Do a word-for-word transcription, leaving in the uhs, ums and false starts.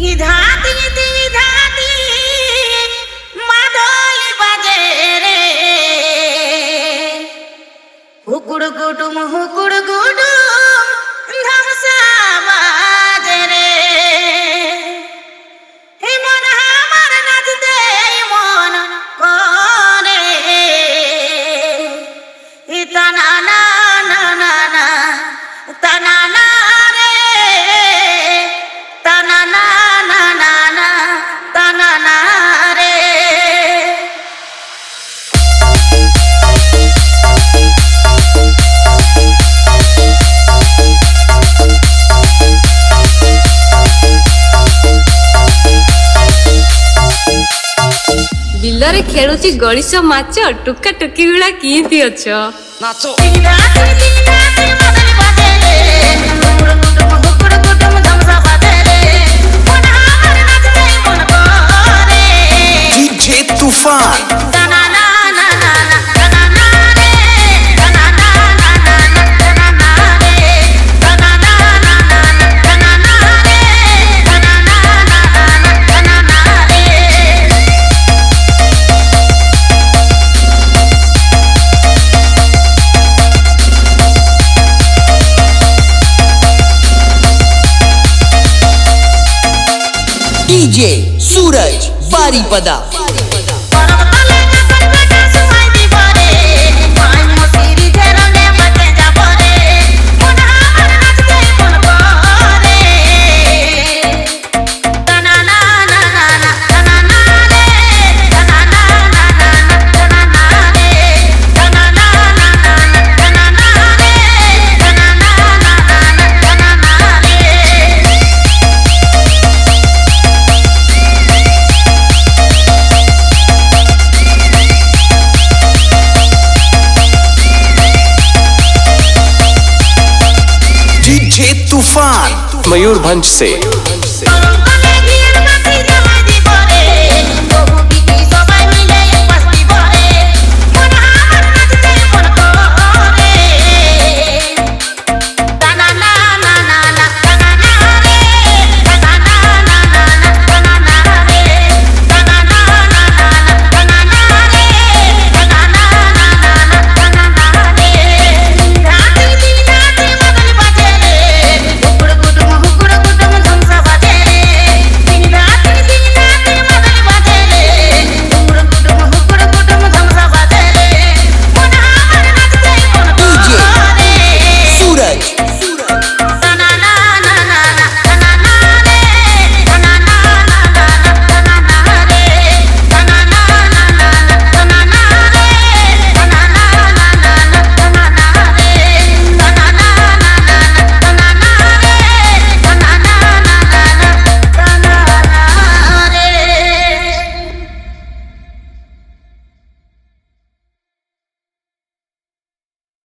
ধাতি ধাতি মাদল বাজে রে হুকুড় গুডুম হুকুড় গুডুম ধামসা বাজে রে হে মন আমার নাচতে মন করে ইতানা না না না না তানা না রে তানা না না না না তানা না রে ବିଲରେ ଖେଳୁଛି ଗଳିଶ ମାଛ ଟୁକା ଟୁକି ଗୁଳା କିନ୍ତି ଅଛ ନାଚ डीजे तूफान डीजे सूरज बारीपदा मयूरभंज से